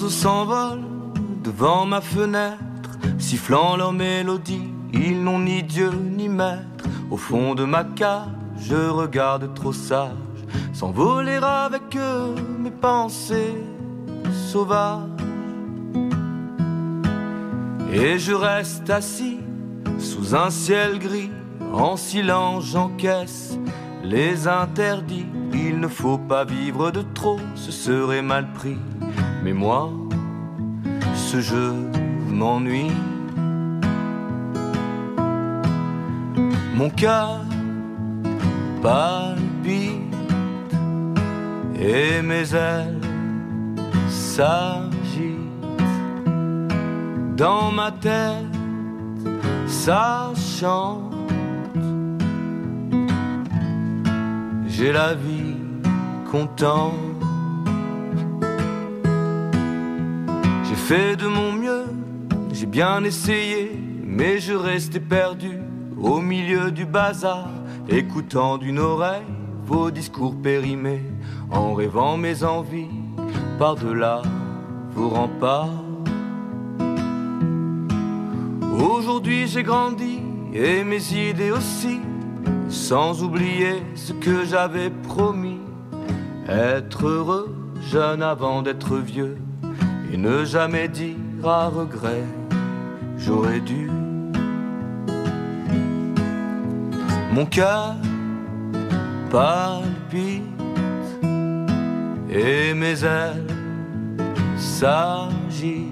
oiseaux s'envolent devant ma fenêtre, sifflant leur mélodie, ils n'ont ni Dieu ni maître. Au fond de ma cage, je regarde trop sage s'envoler avec eux mes pensées sauvages. Et je reste assis sous un ciel gris, en silence j'encaisse les interdits. Il ne faut pas vivre de trop, ce serait mal pris. Mais moi, ce jeu m'ennuie. Mon cœur palpite et mes ailes s'agitent. Dans ma tête, ça chante. J'ai la vie contente. J'ai fait de mon mieux, j'ai bien essayé, mais je restais perdu au milieu du bazar, écoutant d'une oreille vos discours périmés, en rêvant mes envies par-delà vos remparts. Aujourd'hui j'ai grandi et mes idées aussi, sans oublier ce que j'avais promis, être heureux jeune avant d'être vieux, et ne jamais dire à regret j'aurais dû. Mon cœur palpite et mes ailes s'agitent.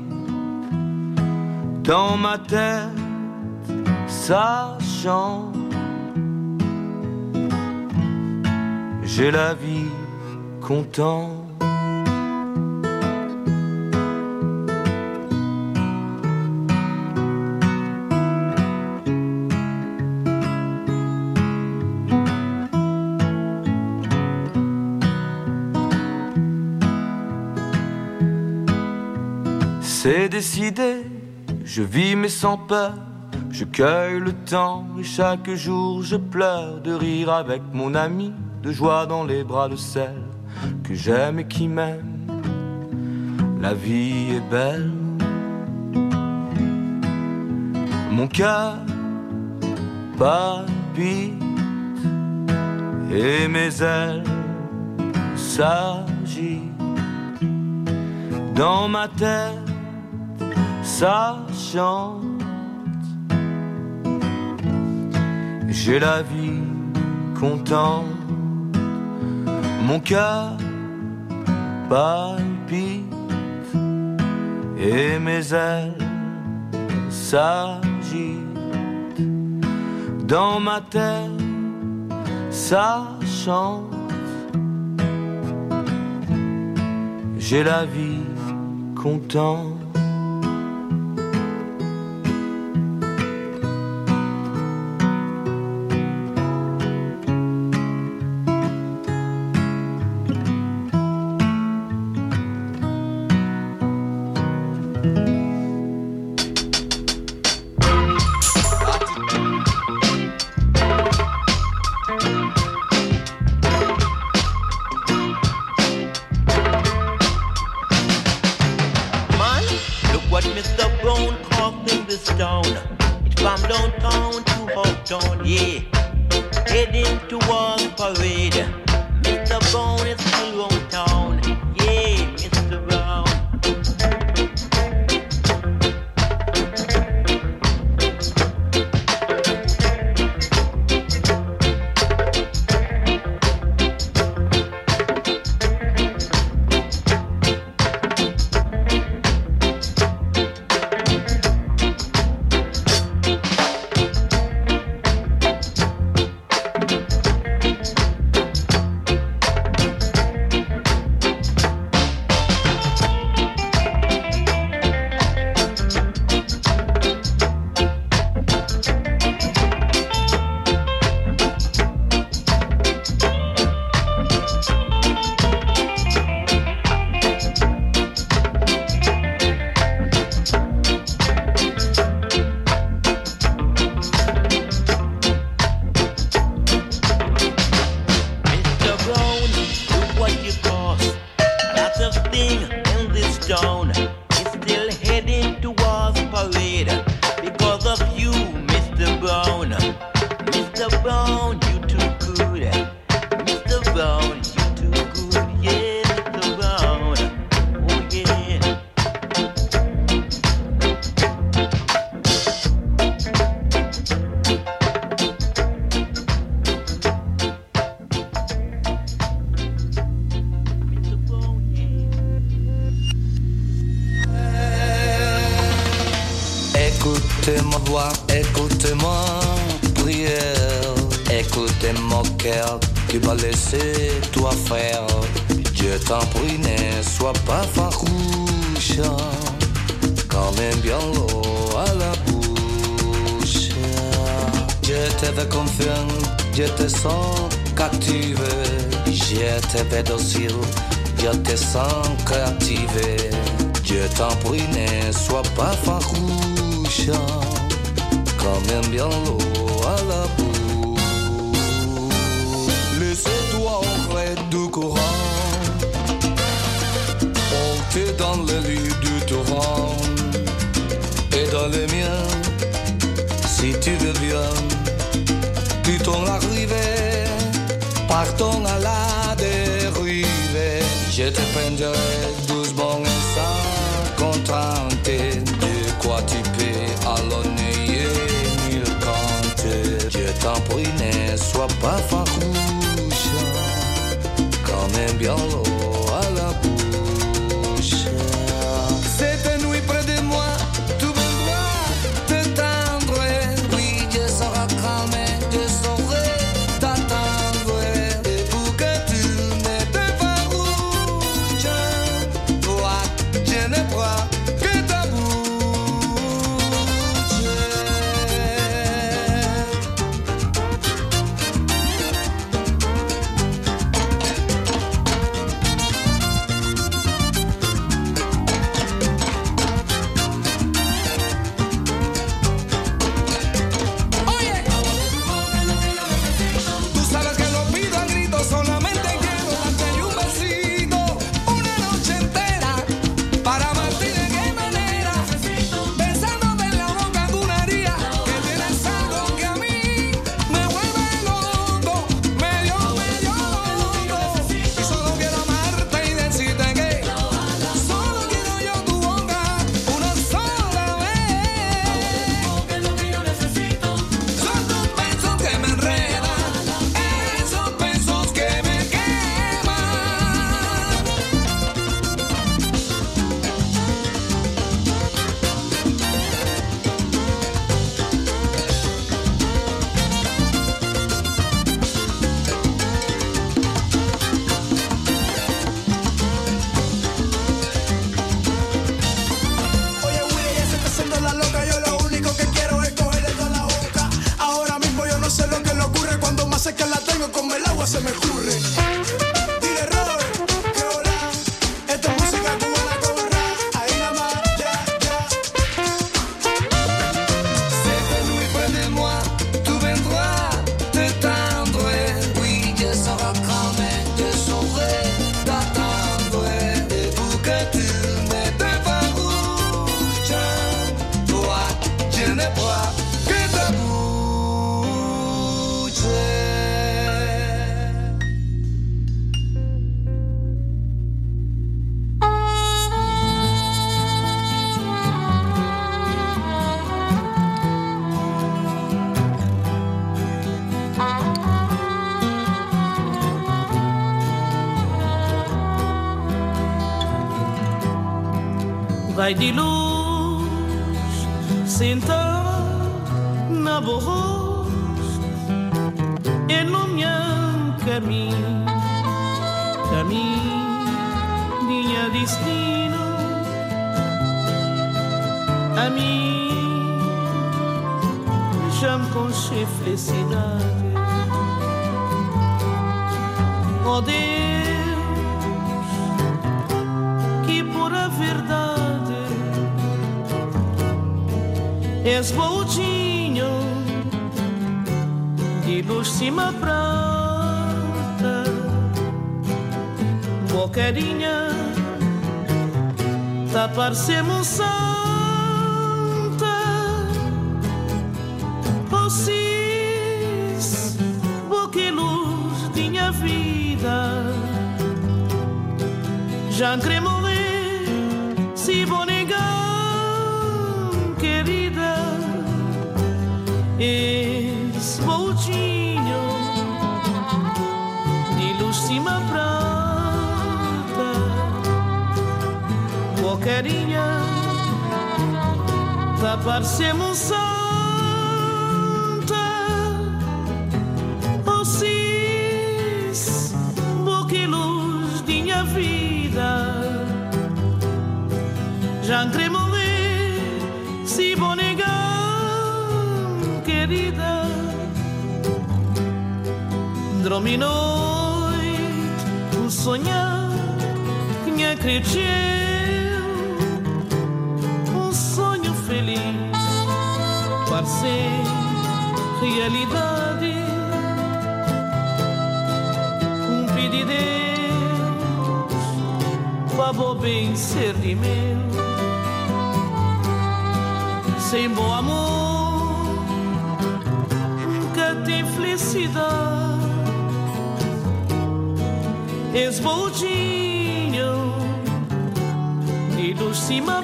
Dans ma tête, ça chante. J'ai la vie contente. C'est décidé, je vis mais sans peur, je cueille le temps et chaque jour je pleure de rire avec mon ami, de joie dans les bras de celle que j'aime et qui m'aime. La vie est belle. Mon cœur palpite et mes ailes s'agitent. Dans ma tête, ça chante. J'ai la vie contente. Mon cœur palpite et mes ailes s'agitent. Dans ma tête, ça chante. J'ai la vie contente. Écoutez ma voix, écoutez ma prière, écoutez mon cœur qui va laisser toi faire. Dieu t'en prie, ne sois pas farouche, quand même bien l'eau à la bouche. Je te veux confiant, je te sens captive, je te veux docile, je te sens créative. Dieu t'en prie, ne sois pas farouche, quand même bien l'eau à la bouche. Laissez-toi auprès du courant, monter dans le lit du torrent, et dans les miens, si tu veux bien, quittons l'arrivée, partons à la dérive. Je te prendrai doucement et sans contenter, de quoi tu peux allonner mille comptes. Je t'en prie, ne sois pas farouche, quand même bien l'eau à la bouche. Cette nuit près de moi, tu viendras te tendre. Oui, je serai calme, je saurai t'attendre. Et pour que tu ne te farouches, toi, je ne crois que ta bouche. Tú sabes que lo pido a gritos, solamente quiero darte un besito, una noche entera, para amarte de qué manera, besándote en la boca tú una haría, que tienes algo que a mí me vuelve loco, medio loco, y solo quiero amarte y decirte que solo quiero yo tu boca una sola vez. Que lo que yo necesito son tus besos que me enredan, esos besos que me queman. Oye, Willy, ya se está haciendo la loca. Yo lo único que quiero es cogerle toda la boca. Ahora mismo yo no sé lo que le ocurre. Cuando más cerca la tengo, como el agua se me escurre. Dile, Robert, que hola. Esta es música cubana con rap. Ahí nada más, ya. Cette nuit près de moi, tu viendras te tendre. Oui, je serai calme, je saurai t'attendre. Et pour que tu ne te farouches, toi, je ne crois que ta bouche. Vai de luz, sentar na voz, e no meu caminho, minha destino, a mim já me conche felicidade. Oh Deus, que pura verdade, és voltinho de luz cima prata, bocarinha tá parecendo santa. Vocês, boca luz de minha vida, já queria morrer se vou negar, querida. Esse voltinho de luz cima prata, bocarinha tá tá parecendo santa. Oh, sis, boca e luz de minha vida. Já entrei morrer, se vou negar, querida. Dormi noite, um sonhar que me acreditou, um sonho feliz, parecer realidade. Um pedido de Deus, para bom bem ser de meu. Sem bom amor, nunca tem felicidade. Esboldinho de luz cima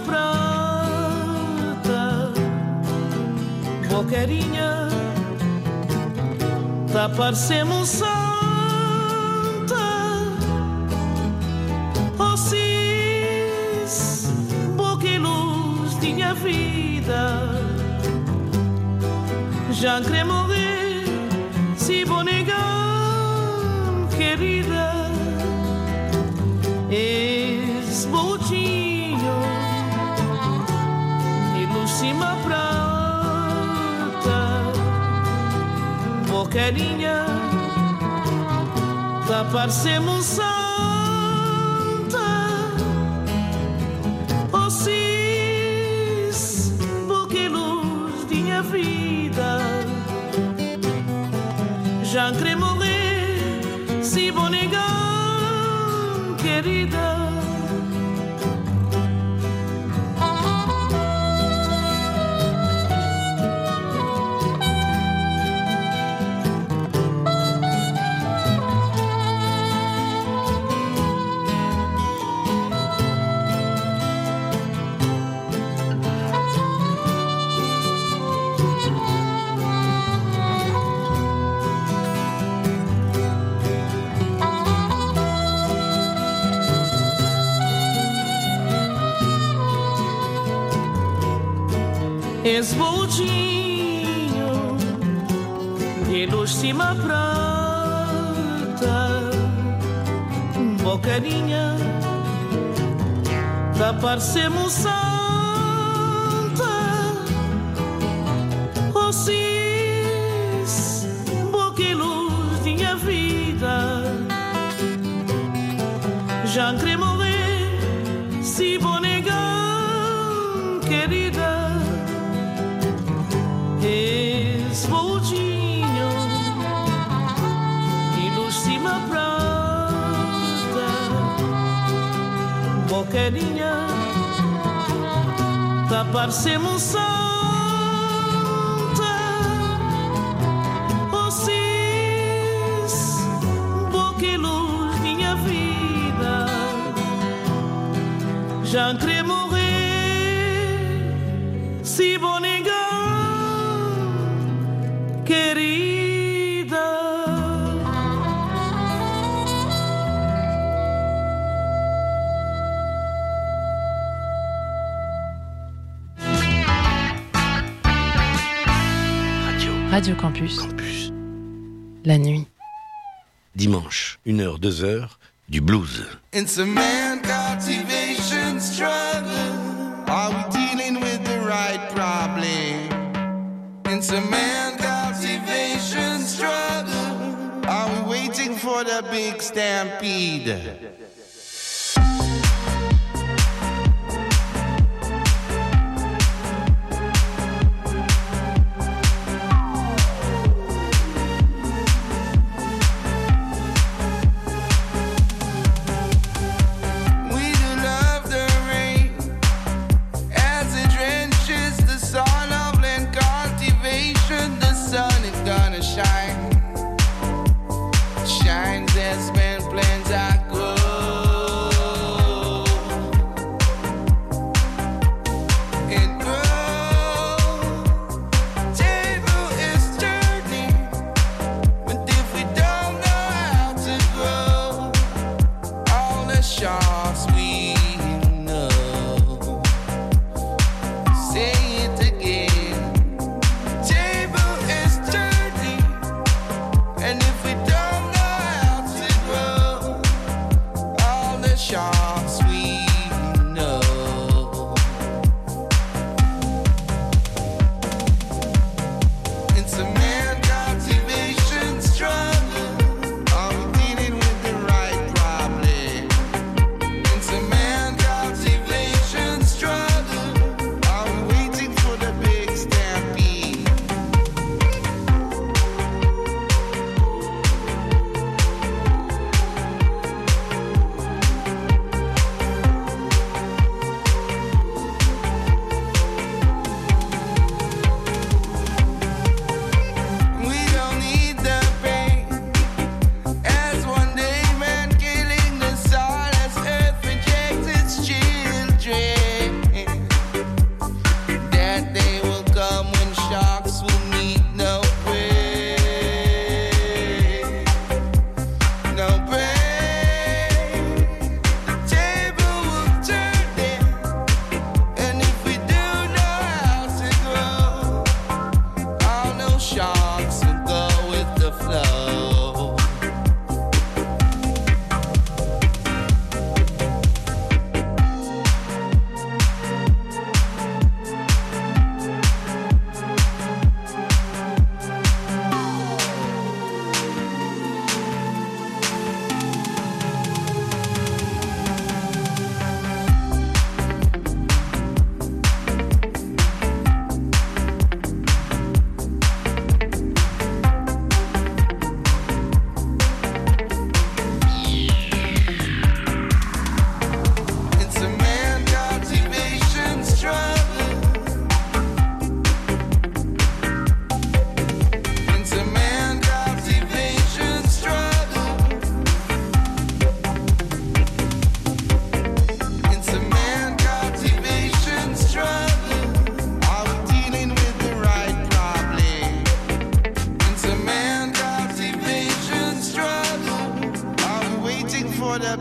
prata, boqueirinha tá parecendo santa. Oh, sis, boca e luz de minha vida. Já quero morrer, se vou negar, querida. Esboldinho de luz cima prata, boqueirinha tá parecendo santa. Oh, sis, boca e luz de minha vida. Já quero morrer, se vou negar, querida. Esboldinho de luz cima prata, bocarinha tá parecendo santa. Oh, sis, boca e luz de minha vida. Já quero morrer, se vou negar, querida. Esboldinho de luz cima prata, boqueirinha tá parecendo santa. Oh, sis, boca e luz de minha vida. Já quero morrer, se vou negar, querida. Radio Campus. La nuit. Dimanche, 1h, 2h, du blues. It's a man cultivation struggle. Are we dealing with the right problem? It's a man cultivation struggle. Are we waiting for the big stampede? Shines as men plans are good.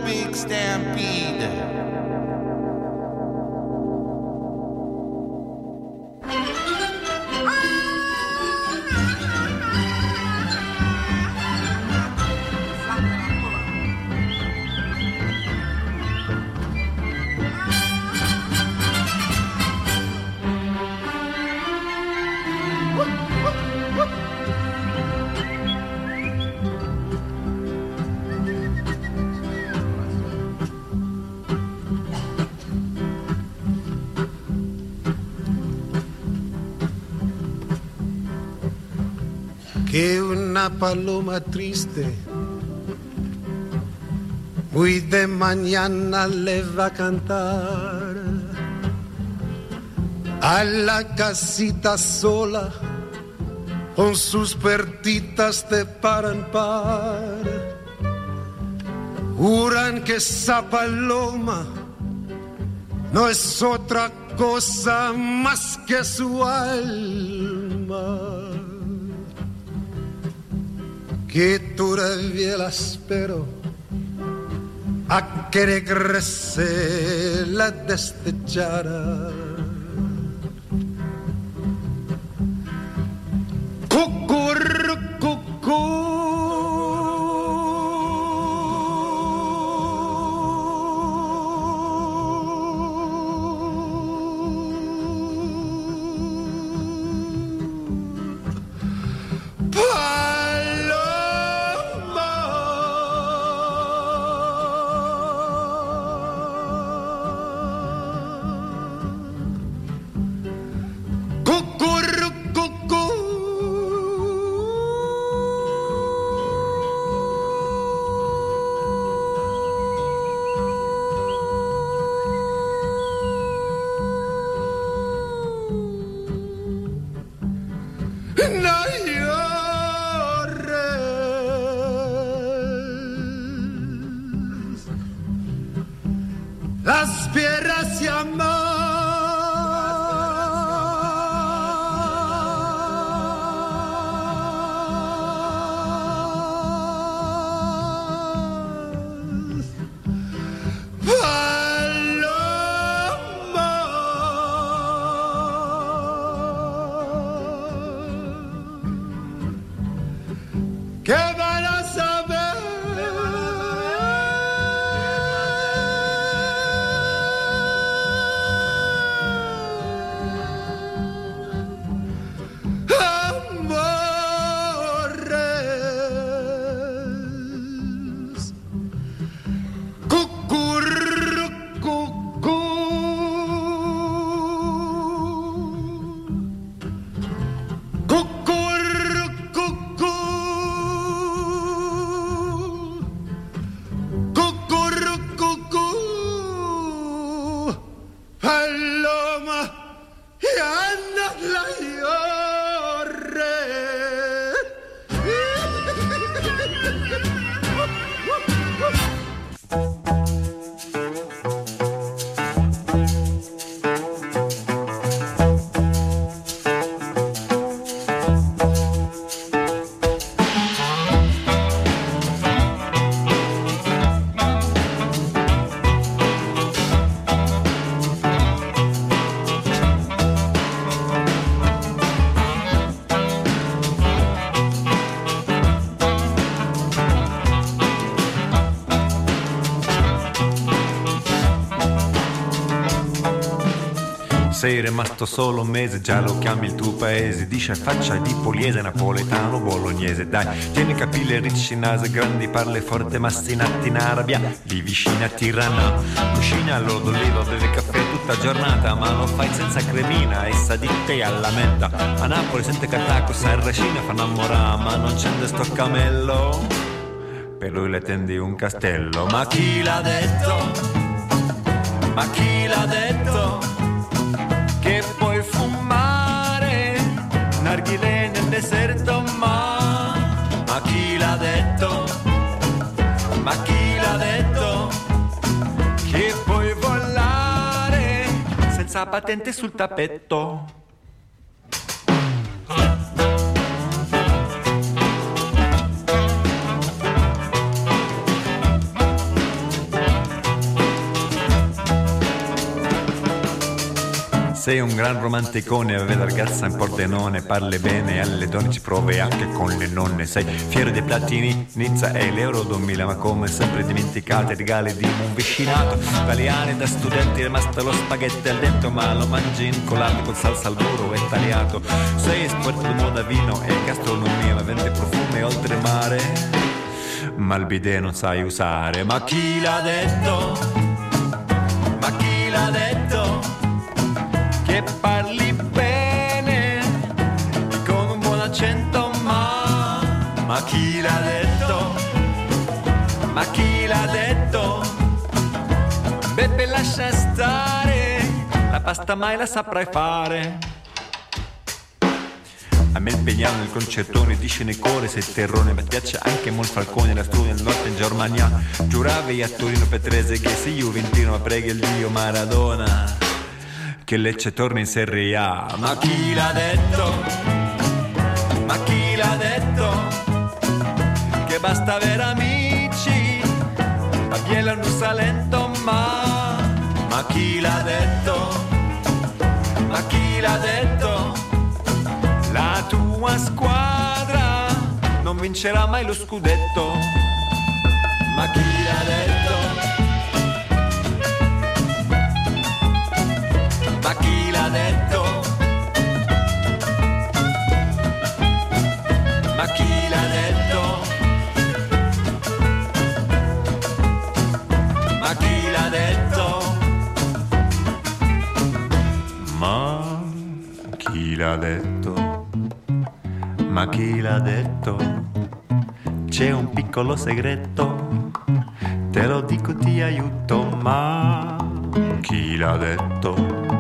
big stampede. Que una paloma triste muy de mañana le va a cantar a la casita sola con sus pertitas de par en par. Juran que esa paloma no es otra cosa más que su alma, que todavía la espero a que regrese la destechada. Cucurrucucú. Las piedras llaman, ¿qué van a saber? Amores, cucurrucucú, cucurrucucú. Paloma, ya no la llore. Sei rimasto solo un mese, già lo chiami il tuo paese. Dice faccia di poliese, napoletano, bolognese. Dai, tieni capelli ricci, naso grandi, parli forte, mastinati in Arabia, lì vicino a Tirana. Cucina all'ordo d'oliva, beve caffè tutta giornata, ma lo fai senza cremina, essa di te alla menta. A Napoli sente catacco, sarracina, fa innamorare, ma non c'è sto camello. Per lui le tendi un castello. Ma chi l'ha detto? Ma chi l'ha detto? Che puoi fumare narghilè nel deserto, ma chi l'ha detto? Ma chi l'ha detto? Che puoi volare senza patente sul tappeto. Sei un gran romanticone, avevi la ragazza in Pordenone, parli bene, alle donne ci provi anche con le nonne. Sei fiero dei platini, Nizza e l'Euro 2000, ma come sempre dimenticate i regali di un vicinato. Italiani da studenti, rimasto lo spaghetti al dentro, ma lo mangi incolato con salsa al burro e tagliato. Sei esperto di moda, vino e gastronomia, ma vendi profumi oltre mare, ma il bidet non sai usare. Ma chi l'ha detto? Ma chi l'ha detto? Che parli bene con un buon accento, ma chi l'ha detto? Ma chi l'ha detto? Beppe lascia stare, la pasta mai la saprai fare. A me impegnato nel concertone, dice nei cuore sei terrone, mi piace anche molto Falcone, la strada nel nord in Germania. Giuravi a Torino Petrese che sei juventino, ma preghi il Dio Maradona che Lecce torna in Serie A. Ma chi l'ha detto? Ma chi l'ha detto? Che basta avere amici a Biella un Salento, ma chi l'ha detto? Ma chi l'ha detto? La tua squadra non vincerà mai lo scudetto. Ma chi l'ha detto? Ma chi l'ha detto? Ma chi l'ha detto? Ma chi l'ha detto? Ma chi l'ha detto? Ma chi l'ha detto? C'è un piccolo segreto, te lo dico, ti aiuto. Ma chi l'ha detto?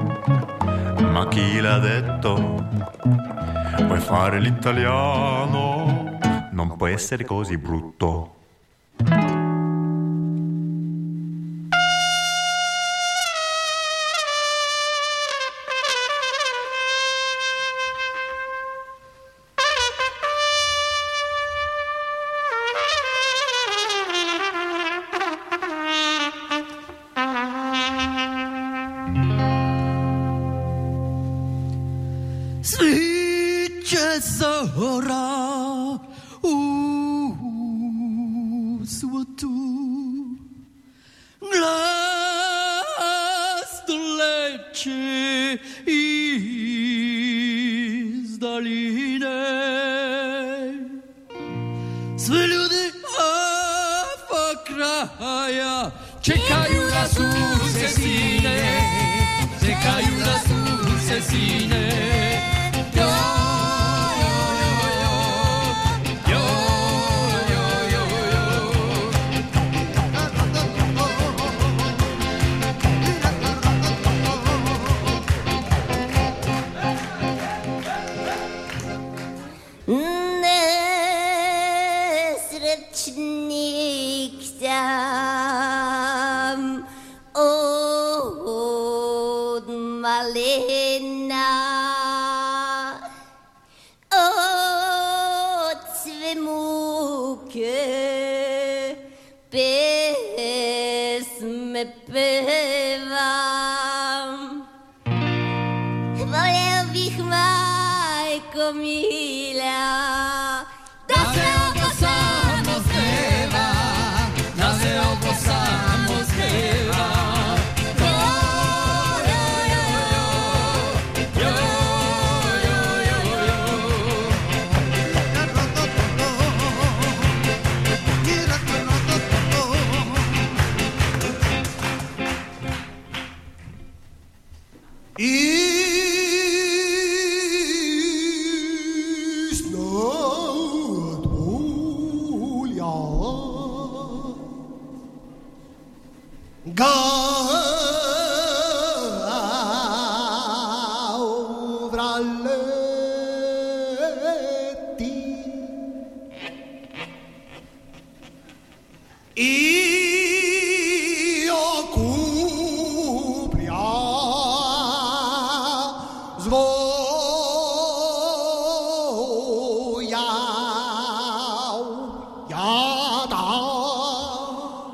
Ma chi l'ha detto? Vuoi fare l'italiano? Non può essere così brutto.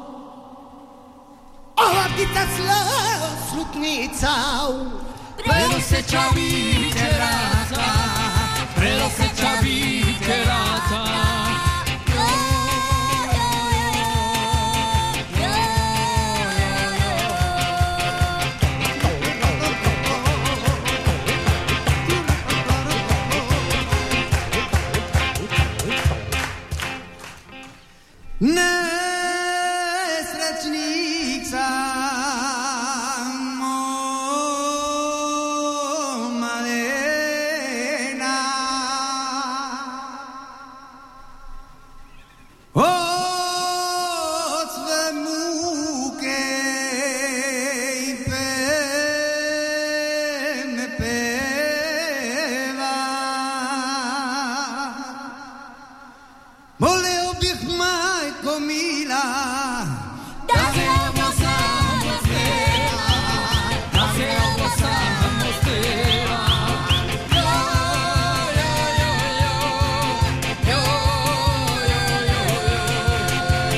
Slutnica, Prelo se čaví keráta, prelo se čaví keráta. Nesrećnik sam, o malena, od sve muke i me peva. Voleo bih, majko mila, Da se ovo samo speva, da se ovo samo speva. Jo, jo, jo, jo, jo, jo, jo, jo.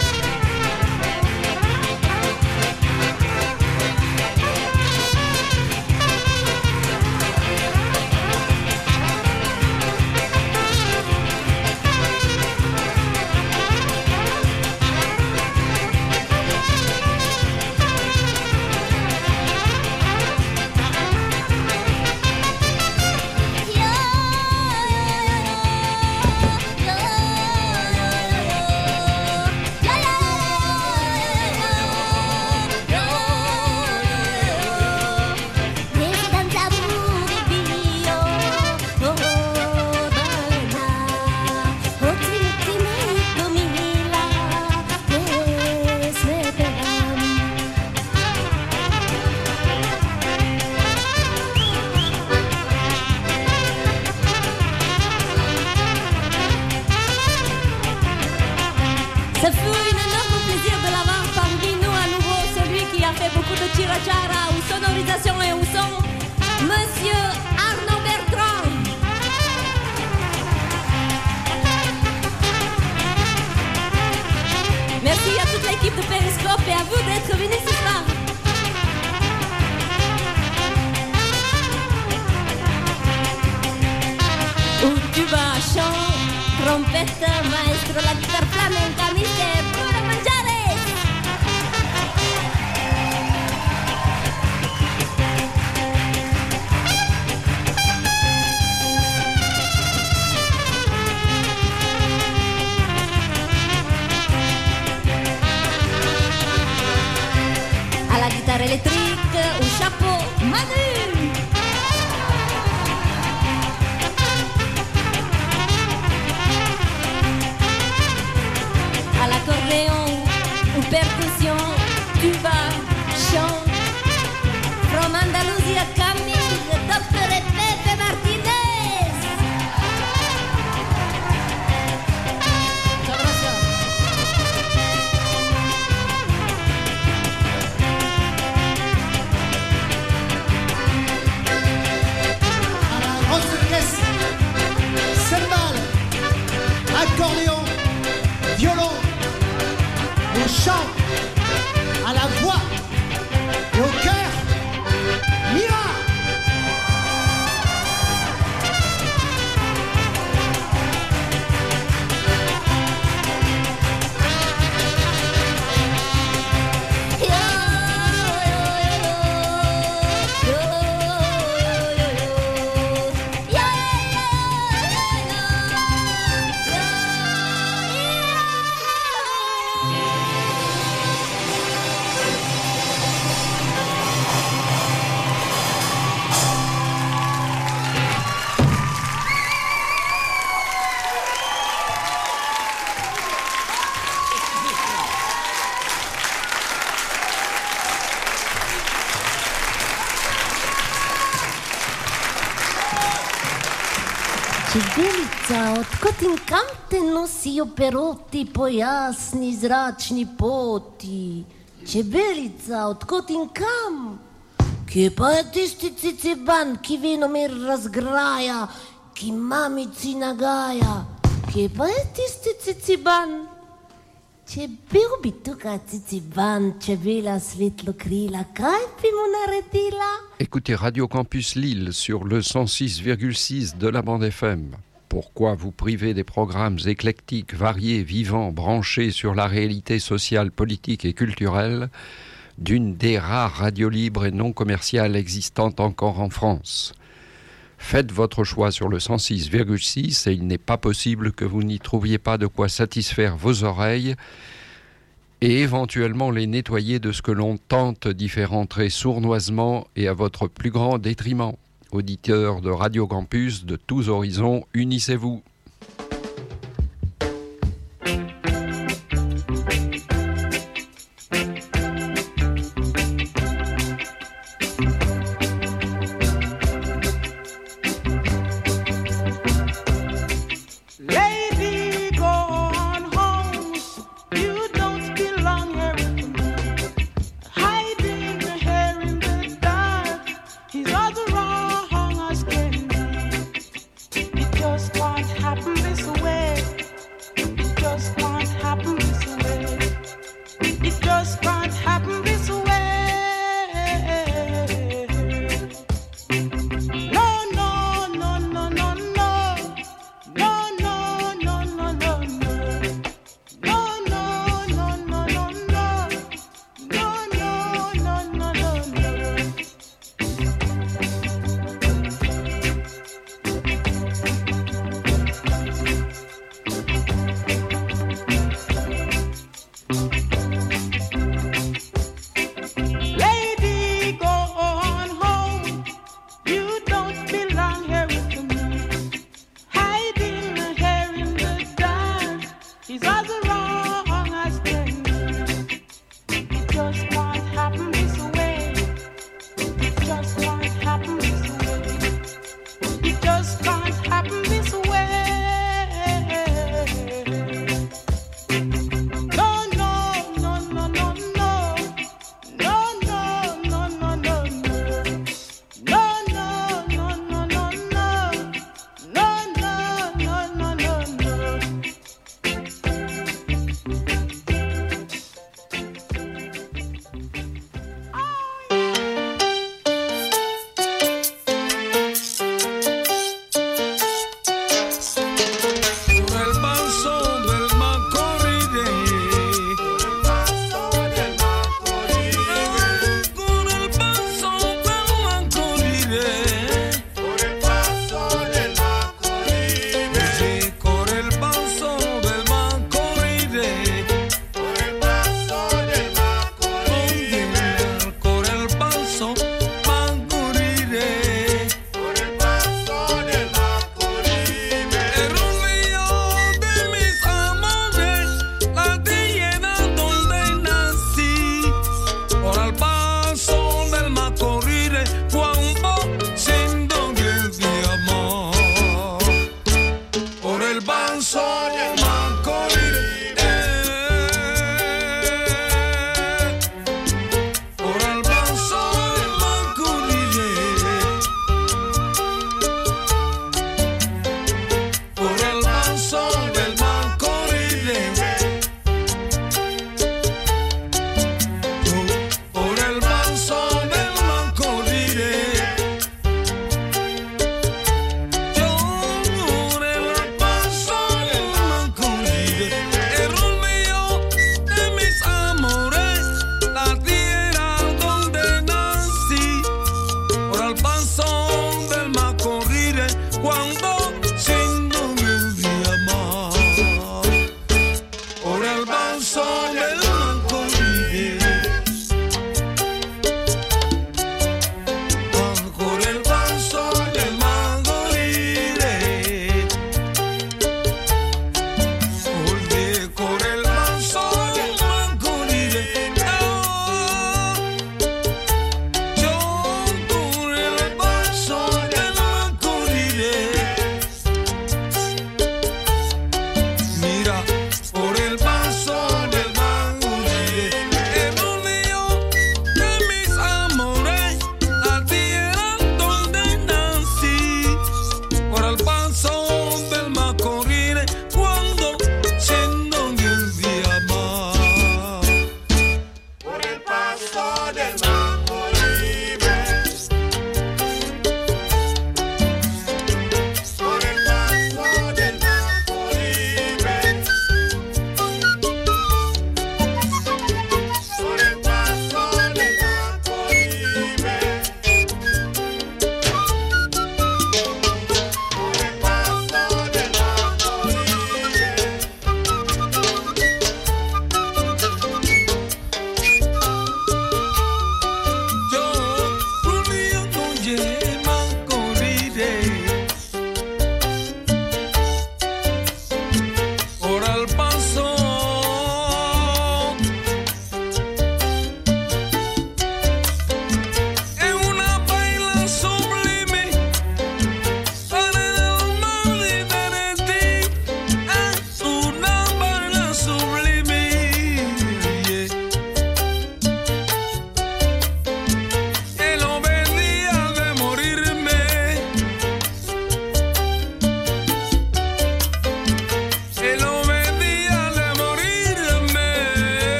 Ça fut un énorme plaisir de l'avoir parmi nous à nouveau, celui qui a fait beaucoup de tirachara ou sonorisation et ou son, Monsieur Arnaud Bertrand. Merci à toute l'équipe de Périscope et à vous d'être venus ce soir. Un tuba, chant, trompette, maestro, la guitare flamenca, mister Bruno Mangiares. À la guitare électrique, un chapeau, Manu. À l'accordéon, une percussion, tuba, chant. From Andalusia coming, Dr. Pepe Martinez. Sabroso. À la grosse caisse, cymbale, accordéon, violon, au chant, à la voix et au cœur, Mira. Čebelica, odkot in kam te nosijo peroti po jasni zračni poti? Čebelica, odkot in kam? Kje pa je tisti ciciban, ki venomir razgraja, ki mamici nagaja? Kje pa je tisti ciciban? Ce biubituca titiban, ce vila slitlo krila, kaipi munaretila. Écoutez Radio Campus Lille sur le 106,6 de la bande FM. Pourquoi vous priver des programmes éclectiques, variés, vivants, branchés sur la réalité sociale, politique et culturelle d'une des rares radios libres et non commerciales existantes encore en France? Faites votre choix sur le 106,6 et il n'est pas possible que vous n'y trouviez pas de quoi satisfaire vos oreilles et éventuellement les nettoyer de ce que l'on tente d'y faire entrer sournoisement et à votre plus grand détriment. Auditeurs de Radio Campus de tous horizons, unissez-vous. What happened?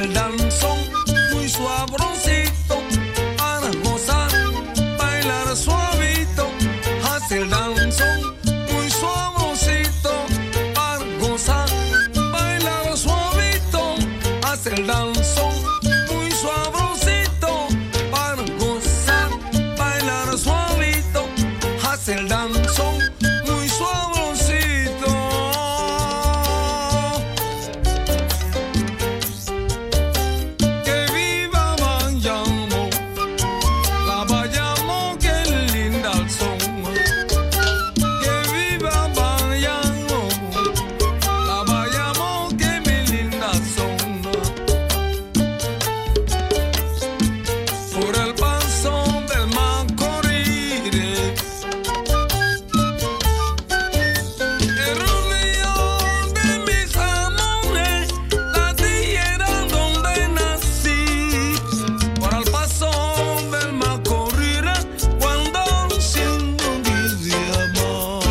el danzón muy suavrosito para gozar, bailar suavito. Hace el danzón muy suavrosito para gozar, bailar suavito. Hace el danzón muy suavrosito para gozar, bailar suavito. Hace el danzón muy suavrosito. Que viva Bayamo, la Bayamo que linda el son. Que viva Bayamo, la Bayamo que mi linda son. Por el paso del Macorire, el rodeo de mis amores, la tierra donde nací. Por el paso del Macorire, cuando siento mi amor.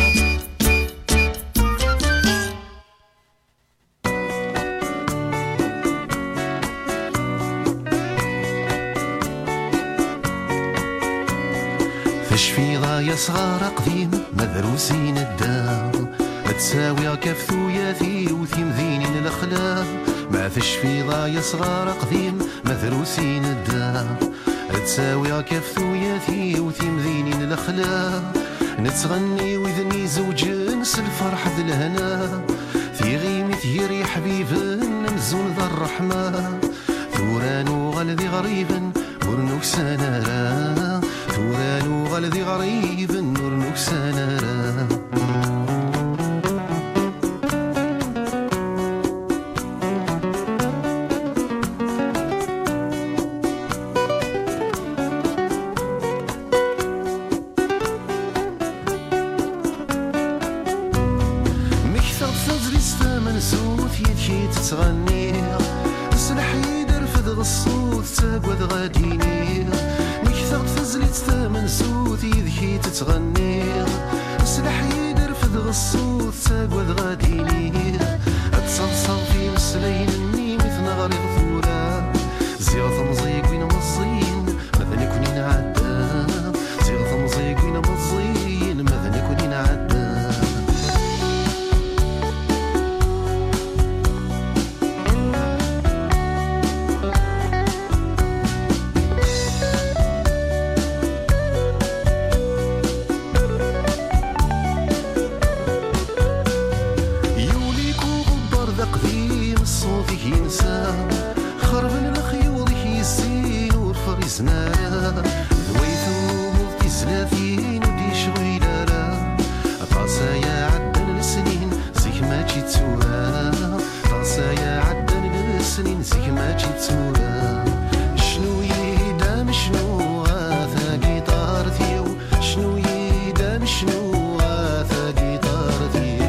في الشفيضة يا صغار قديم مدروسين الدار، تساوي كفثو يا ثي وثمذينين الاخلاق. ما في الشفيضة يا صغار قديم مدروسين الدار، تساوي كفثو يا ثي وثمذينين الاخلاق. نتغني وذني زوج نس الفرح ذي الهنا، في غيمة يري حبيب نمزون ذا الرحمة. ثوران وغلذي غريبا ورنوك سنرا، ثوران وغلذي غريبا ورنوك سنرا. مكثر تزري ستامن سوث يدكي تتغني، سلحي درفد غصوث تاقوذ غاديني. مكثر تزري ستامن سوث يدكي تتغني، سلحي درفد غصوث تاقوذ غاديني. اتصلصل في مسلين اني مثل غريض ثورا، زيغ مزيق وين مزين مثل كونين عدا، زيغ مزيق وين مزين مثل كونين عدا. يوليكو غبر ذا قديم صوتك ينسى، خربن الخيوط يسين والفريس نارا. ذويثو ملتي سلافين ودي شغيلارا، طاسايا عدن السنين زيك ما تجي تسورا، طاسايا عدن السنين زيك ما تجي تسورا. شنو يدام شنو غاثا قيطار ثيو، شنو يدام شنو غاثا قيطار ثيو.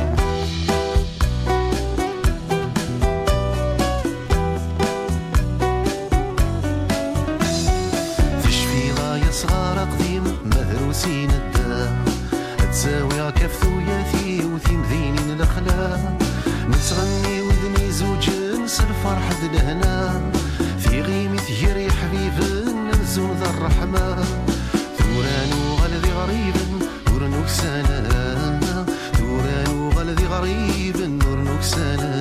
في الشفيضة يا صغار قديم مهروسين الدار، تساوي كفثو يا ثي وثمذينين الاخلاق. نتغني وذني زوج نس الفرح ذي الهنا، في غيمة يري حبيب نمزون ذا الرحمة. ثوران وغلذي غريبا ورنوك سنة، ثوران وغلذي غريبا ورنوك سنة.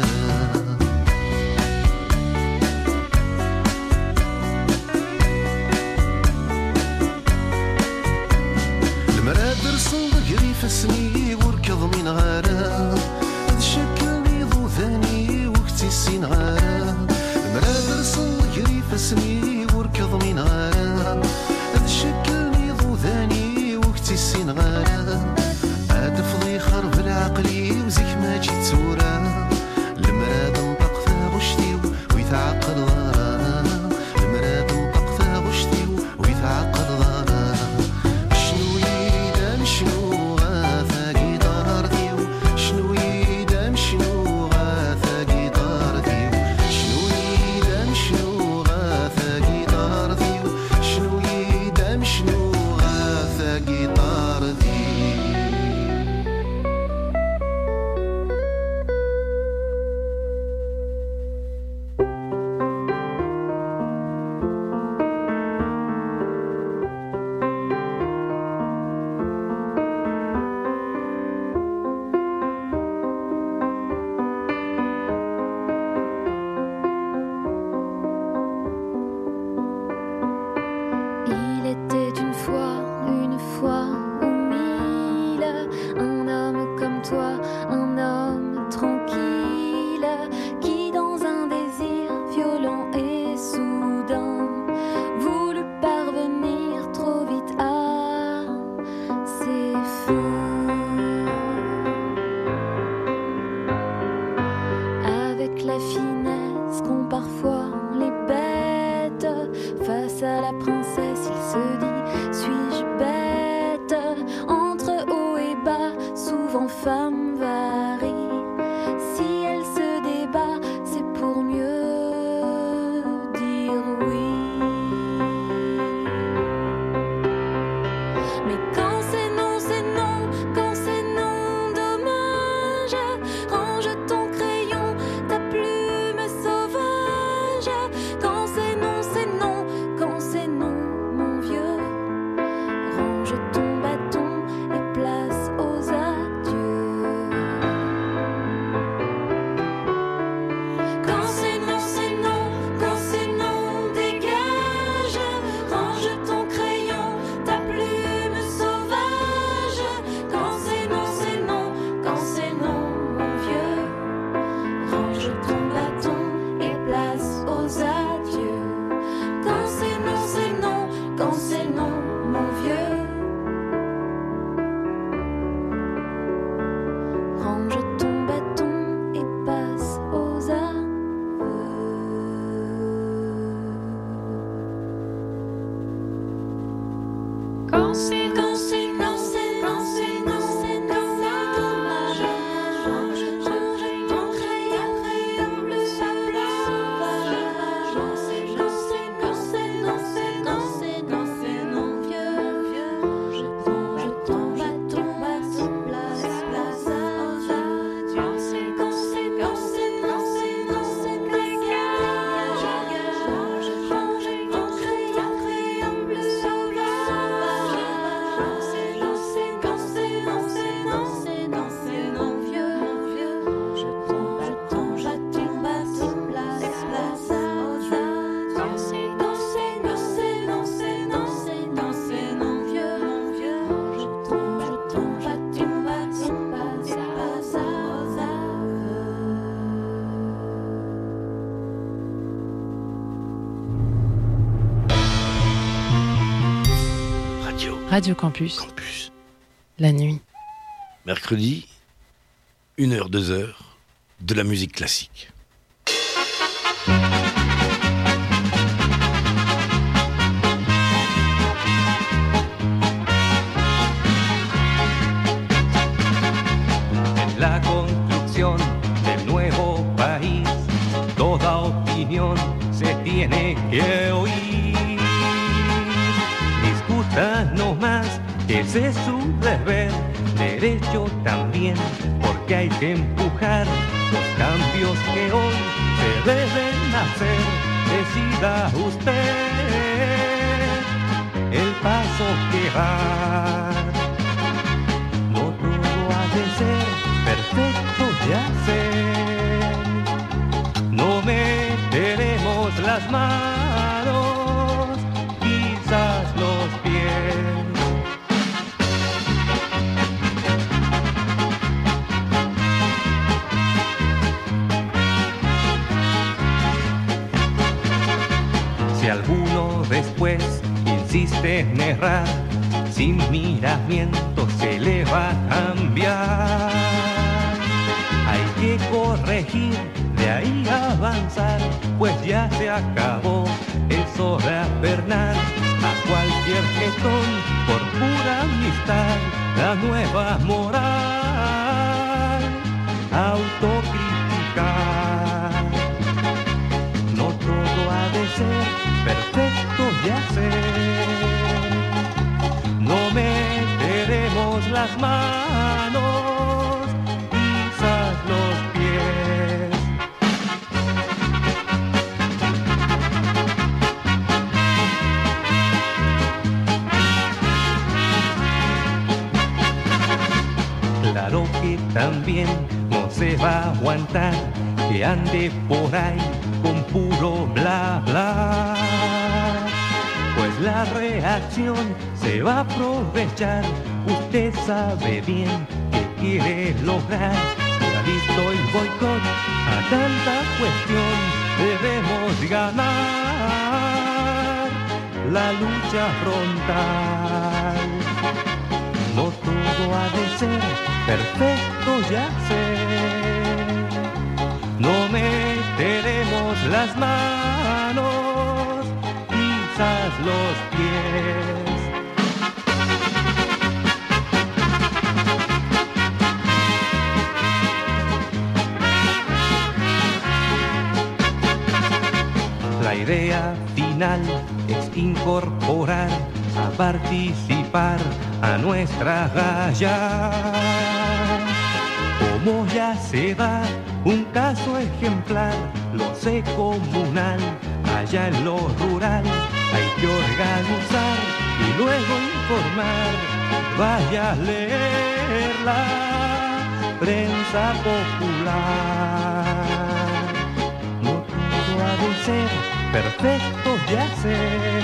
المراد رسل ذكري فسني وركض من غارة، تشكلني ضو ثاني وقتي السين غارة. المراد رسل ذكري فسني وركض من غارة، تشكلني ضو ثاني وقتي السين غارة. أتفضي خرب العقلي وزيك ما جيت سورة، المراد نطق ثا غشتي ويتعقل ضارة، المراد نطق ثا غشتي ويتعقل ضارة. شنو يدام شنو غاثا قيطار ثيو، شنو يدام شنو غاثا قيطار ثيو، شنو يدام شنو غاثا sont parfois les bêtes. Face à la princesse, il se dit: suis-je bête? Entre haut et bas, souvent femme varie. Si elle se débat, c'est pour mieux dire oui. Mais quand c'est non, c'est non. Quand c'est non, dommage. Range ton crayon, ta plume sauvage. Quand c'est non, c'est non. Quand c'est non, mon vieux. Range ton bâton et place aux adieux. Quand c'est non, c'est non. Quand c'est non, dégage. Range ton crayon, ta plume sauvage. Quand c'est non, c'est non. Quand c'est non, mon vieux. Range ton bâton et place aux adieux. Quand c'est non, c'est non. Quand c'est non, mon vieux. Range ton bâton et passe aux aveux. Quand c'est non, c'est non, c'est non, c'est non, c'est dommage. Range ton crayon bleu sauvage. Quand c'est non, c'est non, c'est non, c'est non, c'est non, c'est non, vieux. Range ton bâton, place aux adieux. Quand c'est non, c'est non, c'est non, c'est dégage. Range ton crayon bleu sauvage. Quand c'est non, c'est non, c'est non, c'est non, c'est non, c'est non, vieux. Je tombe, place aux adieux. Quand c'est non, c'est non, c'est non, c'est non, c'est non, c'est non, vieux. Je tombe, place aux Radio Campus. La nuit. Mercredi, 1h, 2h, de la musique classique. En la construcción del nuevo país, toda opinión se tiene que oír. Discutan no más, ese es su deber, derecho también, porque hay que empujar los cambios que hoy se deben hacer. Decida usted el paso que va. No todo ha de ser perfecto, ya sé. No meteremos las manos, quizás los pies. Si alguno después insiste en errar, sin miramiento se le va a cambiar. Hay que corregir, de ahí avanzar, pues ya se acabó eso de apernar a cualquier jetón por pura amistad. La nueva moral, autocrítica. No todo ha de ser perfecto, ya sé. No meteremos las manos, quizás los pies. Claro que también no se va a aguantar que ande por ahí con puro bla bla. Pues la reacción se va a aprovechar. Usted sabe bien que quiere lograr. Ya visto el boicot a tanta cuestión, debemos ganar la lucha frontal. No todo ha de ser perfecto, ya sé. No me meteremos las manos, quizás los pies. La idea final es incorporar a participar a nuestra galla. Como ya se da un caso ejemplar, lo sé comunal, allá en lo rural, hay que organizar y luego informar. Vaya a leer la prensa popular. No todo ha de ser perfecto, ya sé.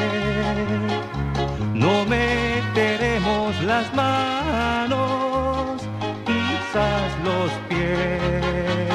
No meteremos las manos, quizás los pies.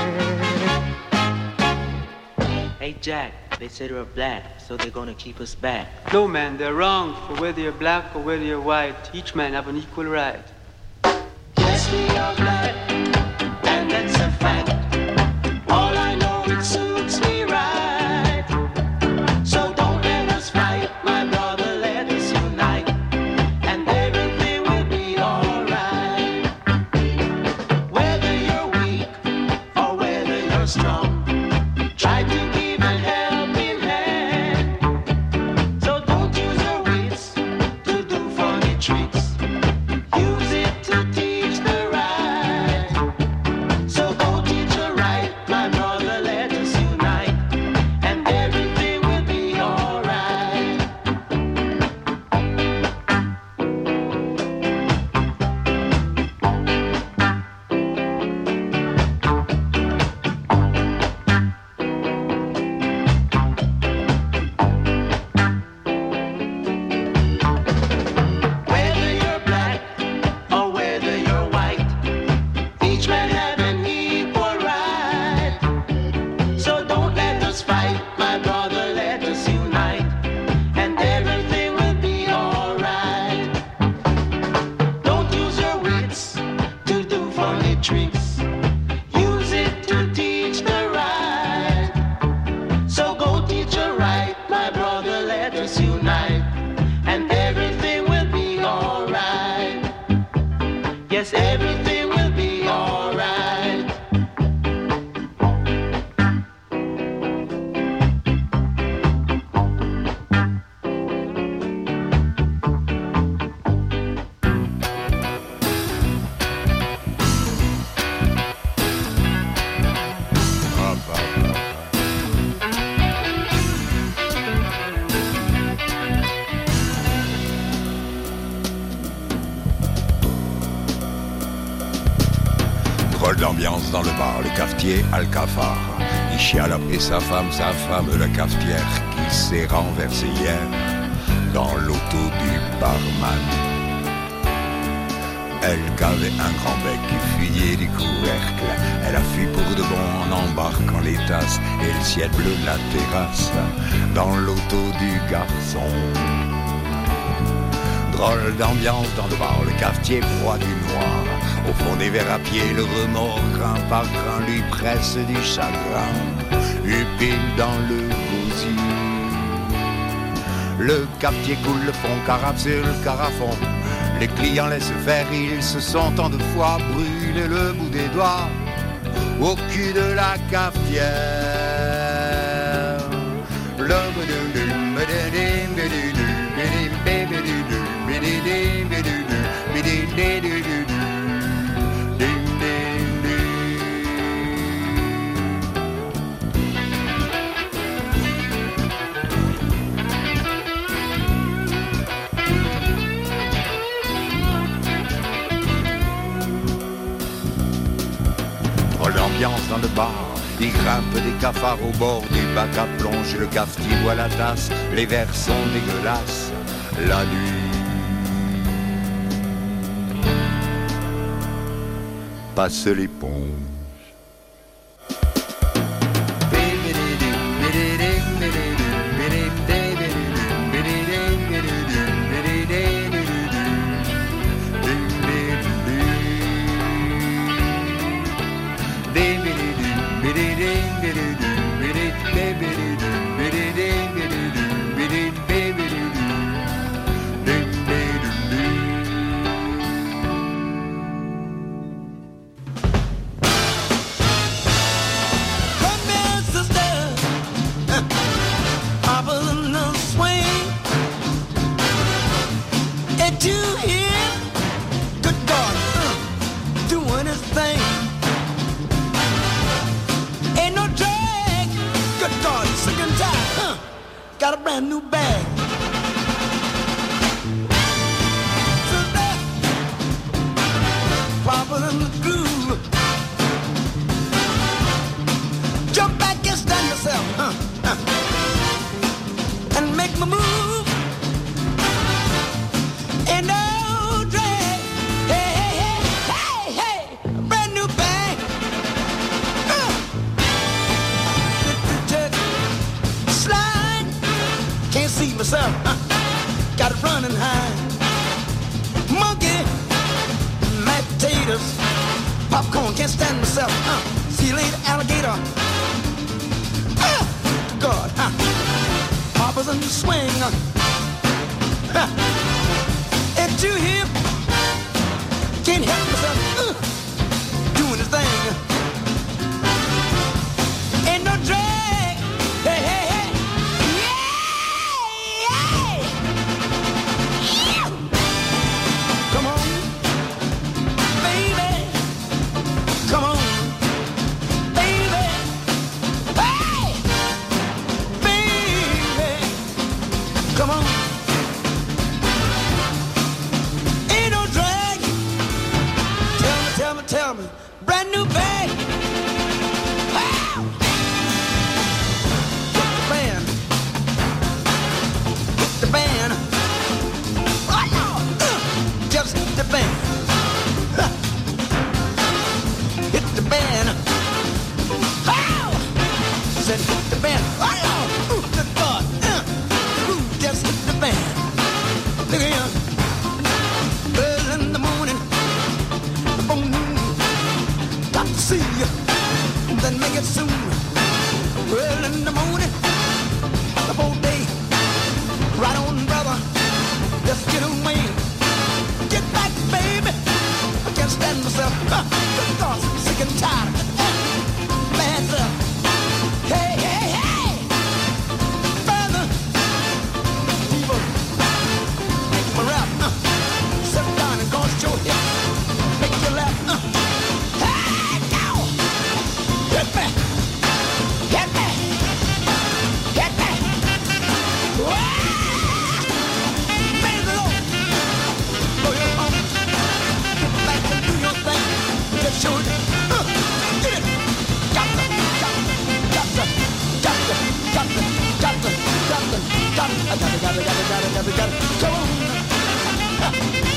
Hey Jack, they said we're black, so they're gonna keep us back. No man, they're wrong. For whether you're black or whether you're white, each man have an equal right. Yes, we are black, and that's a fact. All I know, it suits me right. So don't let us fight, my brother, let us unite, and everything will be alright. Whether you're weak or whether you're strong, try to give a helping hand. So don't use your wits to do funny tricks. Use it to teach the right. So go teach the right, my brother, let us unite, and everything will be alright. Whether you're black or whether you're white, each man have an equal right. So don't let us fight, my brother, let us unite, and everything will be alright. Don't use your wits to do funny tricks. Use it to teach the right. So go teach the right, my brother, let us unite, and everything will be alright. Yes, everything will be alright. Drôle d'ambiance dans le bar, le cafetier a le cafard. Il chiale après sa femme, la cafetière, qui s'est renversée hier dans l'auto du barman. Elle qu'avait un grand bec qui fuyait du couvercle. Elle a fui pour de bon en embarquant les tasses et le ciel bleu de la terrasse dans l'auto du garçon. Drôle d'ambiance dans le bar, le cafetier froid du noir. Au fond des verres à pied, le remords grain par grain lui presse du chagrin. Upile dans le gosier. Le cafetier coule le fond, carafe sur le carafon. Les clients laissent faire, ils se sont tant de fois brûlés le bout des doigts au cul de la cafetière. L'ambiance dans le bar, il grimpe des cafards au bord du bac à plonge. Le cafetier boit la tasse, les verres sont dégueulasses. La nuit passe l'éponge. got a brand new bag. So that popping in the groove. Jump back and stand yourself, and make my move. And no drag. Hey, hey, hey, hey, hey, brand new bag. Slide, can't see myself, got it running high. Monkey, mashed potatoes, popcorn, can't stand myself. See you later, alligator. God, poppers in the swing. And you here, can't help myself, doing the thing. Ain't no drag. Hey, hey, hey. Yeah, yeah. Come on, baby. Come on, baby. Hey, baby. Come on. Ain't no drag. Tell me, brand new bag. Wow. Hit the band. Oh, Lord. Just hit the band. Hit the band. Wow. Said hit the band. Oh, Lord. Ooh, good God. Ooh, just hit the band. Look at here. Early in the morning. Got to see you, then make it soon. Early in the morning, the whole day. Right on, brother, let's get away. Get back, baby, I can't stand myself. Good God, I'm sick and tired of that bad stuff. Hey, hey, hey, brother, people, make my rap. Sit down and cross your hips, make you laugh. Hey, now, hit me, hit me, hit me. Wow. Praise the Lord. Blow your horn, get back and do your thing. Just show it. Get it. Got to. I got it. Come on.